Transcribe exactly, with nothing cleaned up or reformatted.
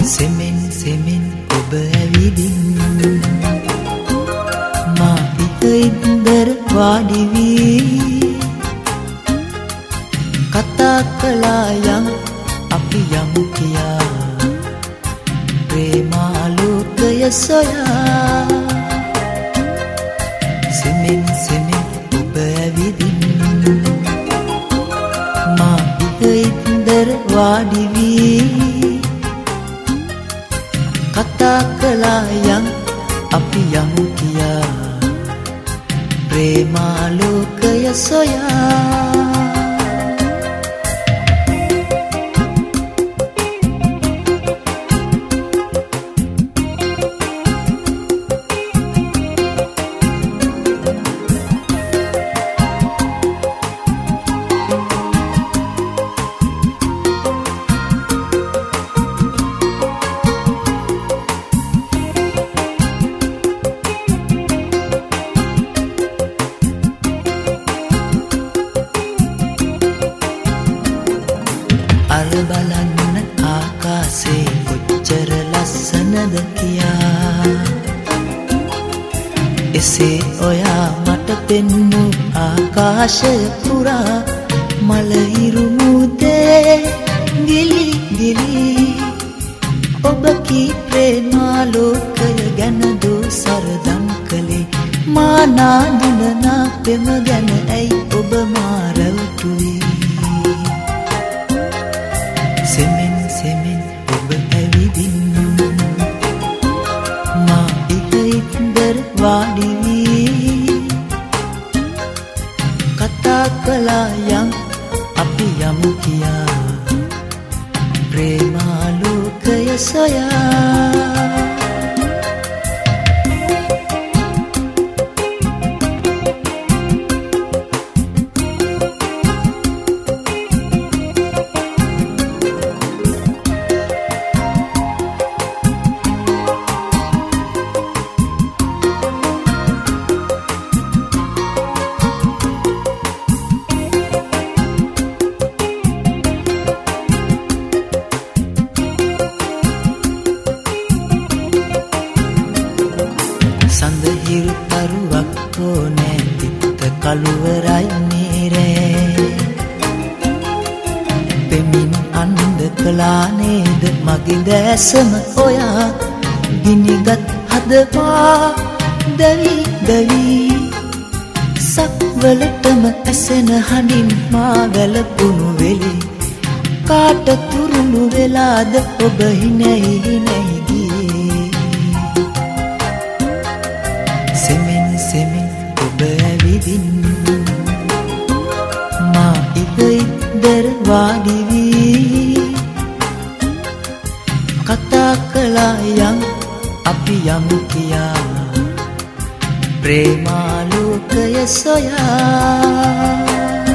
සෙමෙන් සෙමෙන් ඔබ ඇවිදින් මා ඉදින්දර වාඩි වී කතා කළා යම් අපි යමු කියා ප්‍රේමාලෝකය සොයා සෙමෙන් සෙමෙන් ඔබ ඇවිදින් මා ඉදින්දර වාඩි වී කතා කළා යම් අපි යමු කියා ප්‍රේමාලෝකය සොයා අර බලන්න ආකාසේ කොච්චර ලස්සනද කියා එසේ ඔයා මට පෙන්නු ආකාශය පුරා මලහිරු මුදේ ගිලි ගිලි ඔබ කී ප්‍රේමාලෝකය ගැන දෝසරදම් කළේ මා නාඳුනනා පෙම ගැන ඇයි ඔබ මා රැවටුවේ සෙමෙන් සෙමෙන් ඔබ ඇවිදින් මා ඉදින්දර වාඩි වී කතා කළා යම් අපි යමු කියා ප්‍රේමාලෝකය සොයා සඳහිරු තරුවක් ඕනෑ තිත්ත කළුවරයි නේරේ පෙමින් අන්ද කළා නේද මගේ දැසම ඔයා ගිනිගත් හදවා දැවි දැවි සක්වලටම ඇසෙන හඬින් මා වැළපුණු වෙලේ කාට තුරුණු වෙලාද ඔබ හිනෙහි හිනෙහි ගියේ සෙමෙන් සෙමෙන් ඔබ ඇවිදින් මා ඉදින්දර වාඩි වී කතා කළා යම් අපි යමු කියා ප්‍රේමාලෝකය සොයා